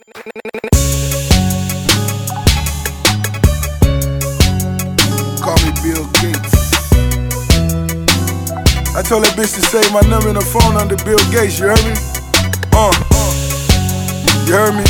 Call me Bill Gates. I told that bitch to save my number in the phone under Bill Gates, you heard me? You heard me?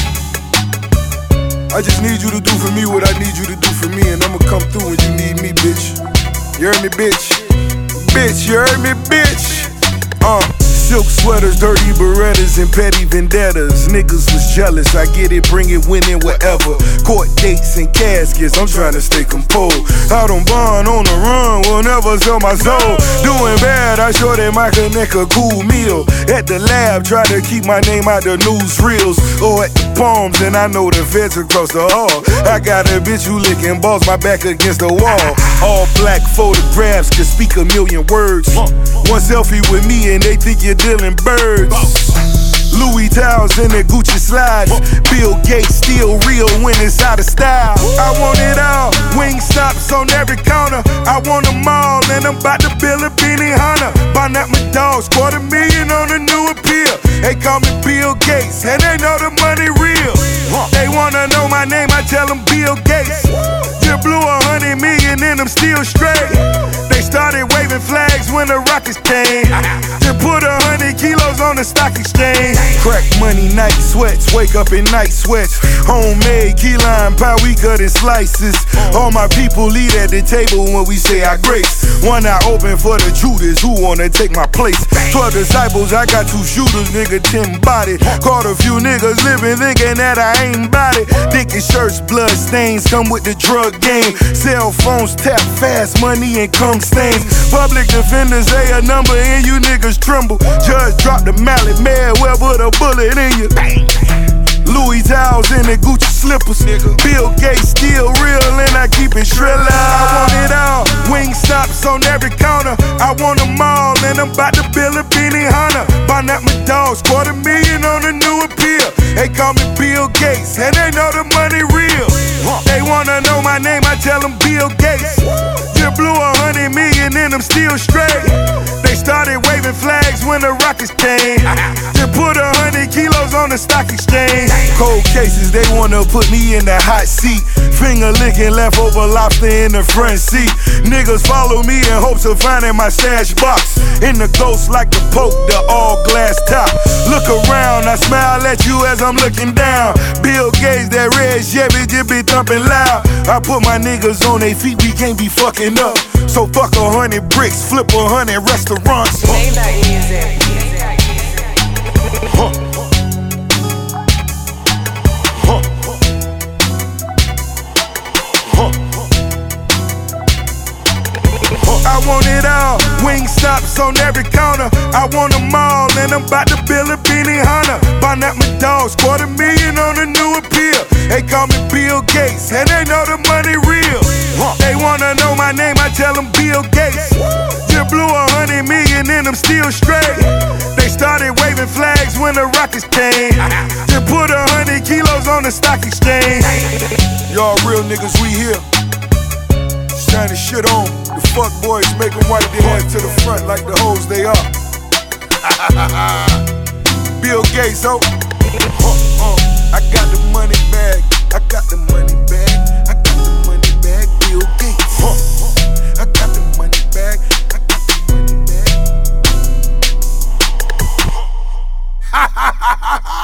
I just need you to do for me what I need you to do for me, and I'ma come through when you need me, bitch. You heard me, bitch? Bitch, you heard me, bitch? Silk sweaters, dirty Berettas, and petty vendettas. Niggas was jealous, I get it, bring it, win it, whatever. Court dates and caskets, I'm trying to stay composed. Out on bond, on the run, will never sell my soul. Doing bad, I sure that my connect a cool meal. At the lab, try to keep my name out the news reels. Or at the Palms, and I know the feds across the hall. I got a bitch who licking balls, my back against the wall. All black photographs can speak a million words. One selfie with me and they think you're dealing birds. Louis Towers and the Gucci slides. Bill Gates still real when it's out of style. I want it all, wing stops on every corner. I want them all and I'm about to build a Benihana. Buying out my dogs, $250,000 on a new appeal. They call me Bill Gates and they know the money real. They wanna know my name, I tell them Bill Gates. Just blew $100 million and I'm still straight. They started waving flags when the Rockets came. Just put 100 kilos on the stock exchange. Crack money, night sweats, wake up in night sweats. Homemade key lime pie, we cut in slices. All my people eat at the table when we say our grace. One eye open for the Judas who wanna take my place. 12 disciples, I got 2 shooters, nigga, 10 body. Caught a few niggas living thinking that I ain't bout it. Dickie shirts, blood stains, come with the drug game. Cell phones tap fast, money and cum stains. Public defenders say a number and you niggas tremble. Judge drop the mallet, mad well put a bullet in you. Louis Towers and the Gucci slippers. Bill Gates still real and I keep it Shriller. I want it all, wing stops on every corner. I want them all and I'm about to build a Benihana. Buying out my dogs, $250,000 on a new appeal. They call me Bill Gates and they know the money real. They wanna know my name, I tell them Bill Gates. Just blew $100 million and I'm still straight. They started waving flags when the Rockets came. Just put 100 kilos on the stock exchange. Cold cases, they wanna put me in the hot seat. Finger licking leftover lobster in the front seat. Niggas follow me in hopes of finding my stash box. In the ghost like the Pope, the all glass top. Look around, I smile at you as I'm looking down. Bill Gates, that red Chevy just be thumping loud. I put my niggas on their feet, we can't be fucking up. So fuck 100 bricks, flip 100 restaurants. Maybach music. I want it all, wing stops on every corner. I want them all and I'm about to build a Benihana. Buying out my dogs, $250,000 on a new appeal. They call me Bill Gates and they know the money real. They wanna know my name, I tell them Bill Gates. Just blew $100 million and I'm still straight. They started waving flags when the Rockets came. Just put 100 kilos on the stock exchange. Y'all real niggas, we here. Shining shit on. The fuck boys make them wipe their hands to the front like the hoes they are. Bill Gates, oh. I got the money bag. I got the money bag. I got the money bag. Bill Gates. I got the money bag. I got the money bag.